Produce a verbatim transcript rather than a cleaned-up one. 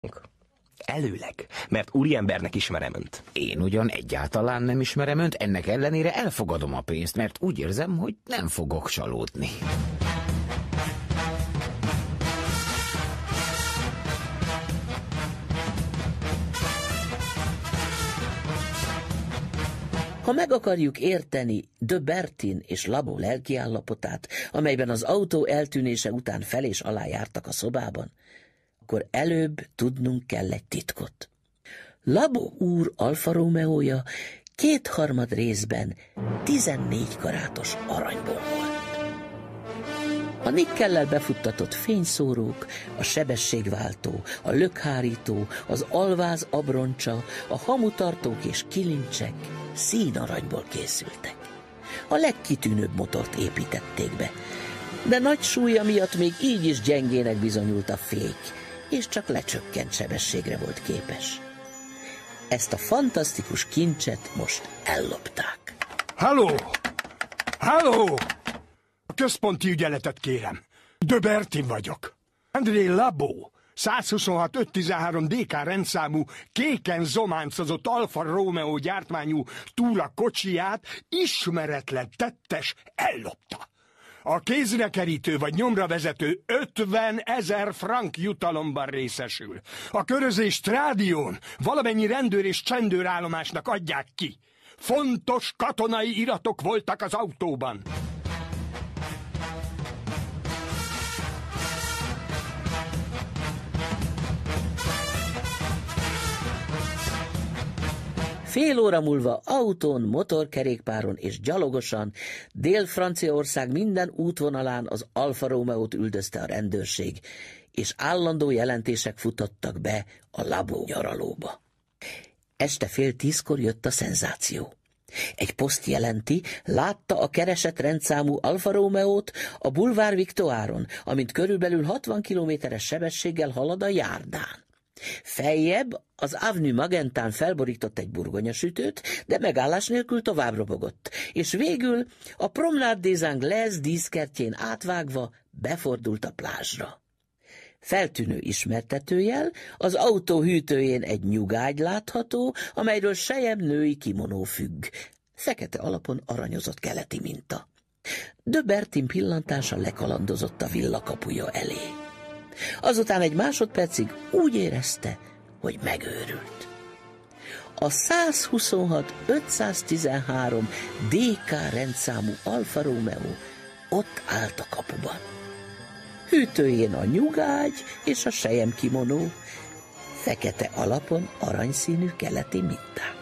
Előleg, mert úriembernek ismerem önt. Én ugyan egyáltalán nem ismerem önt, ennek ellenére elfogadom a pénzt, mert úgy érzem, hogy nem fogok csalódni. Ha meg akarjuk érteni de Bertin és Labo lelkiállapotát, amelyben az autó eltűnése után fel és alá jártak a szobában, akkor előbb tudnunk kell egy titkot. Labo úr Alfa Romeója kétharmad részben tizennégy karátos aranyból volt. A nikkellel befuttatott fényszórók, a sebességváltó, a lökhárító, az alváz abroncsa, a hamutartók és kilincsek színaranyból készültek. A legkitűnőbb motort építették be, de nagy súlya miatt még így is gyengének bizonyult a fék, és csak lecsökkent sebességre volt képes. Ezt a fantasztikus kincset most ellopták. Halló! Halló! A központi ügyeletet kérem. De Bertin vagyok. André Labo, százhuszonhat ötszáztizenhárom dé ká rendszámú, kéken zománcozott Alfa Romeo gyártmányú túra kocsiját ismeretlen tettes ellopta. A kézrekerítő vagy nyomra vezető ötvenezer frank jutalomban részesül. A körözést rádión valamennyi rendőr és csendőrállomásnak adják ki. Fontos katonai iratok voltak az autóban. Fél óra múlva autón, motorkerékpáron és gyalogosan Dél-Franciaország minden útvonalán az Alfa Romeót üldözte a rendőrség, és állandó jelentések futottak be a Labo nyaralóba. Este fél tízkor jött a szenzáció. Egy poszt jelenti, látta a keresett rendszámú Alfa Romeót a Boulevard Victoiron, amint körülbelül hatvan kilométeres sebességgel halad a járdán. Feljebb az Avenue Magentán felborított egy burgonyasütőt, de megállás nélkül tovább robogott, és végül a Promenade des Anglais díszkertjén átvágva befordult a plázsra. Feltűnő ismertetőjel, az autó hűtőjén egy nyugágy látható, amelyről selyebb női kimonó függ. Fekete alapon aranyozott keleti minta. De Bertin pillantása lekalandozott a villa kapuja elé. Azután egy másodpercig úgy érezte, hogy megőrült. A százhuszonhat ötszáztizenhárom dé ká rendszámú Alfa Romeo ott állt a kapuban. Hűtőjén a nyugágy és a selyemkimonó, fekete alapon aranyszínű keleti minták.